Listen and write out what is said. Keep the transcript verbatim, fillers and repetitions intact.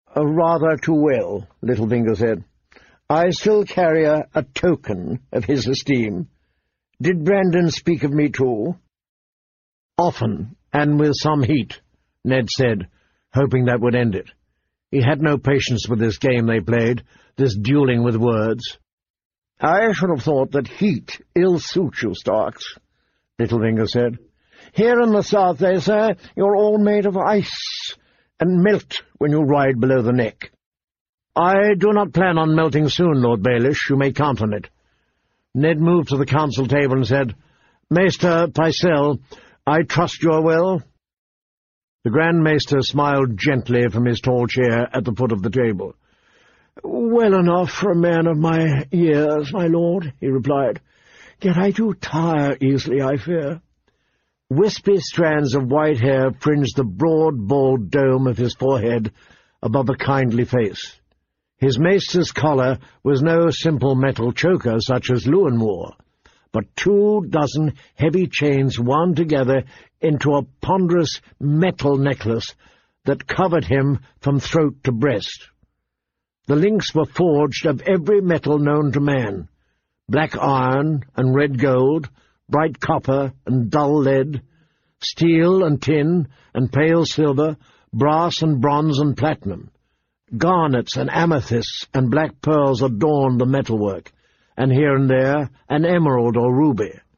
Uh, rather too well, Littlefinger said. I still carry a, a token of his esteem. Did Brandon speak of me too? Often, and with some heat, Ned said, hoping that would end it. He had no patience with this game they played, this duelling with words. I should have thought that heat ill suits you, Starks, Littlefinger said. Here in the south, they say, you're all made of ice, and melt when you ride below the neck. I do not plan on melting soon, Lord Baelish, you may count on it. Ned moved to the council table and said, Maester Pycelle, I trust you are well? The Grand Maester smiled gently from his tall chair at the foot of the table. Well enough for a man of my years, my lord, he replied. Yet I do tire easily, I fear. Wispy strands of white hair fringed the broad, bald dome of his forehead above a kindly face. His maester's collar was no simple metal choker such as Lewin wore, but two dozen heavy chains wound together into a ponderous metal necklace that covered him from throat to breast. The links were forged of every metal known to man, black iron and red gold, bright copper and dull lead, steel and tin and pale silver, brass and bronze and platinum. Garnets and amethysts and black pearls adorned the metalwork, and here and there an emerald or ruby.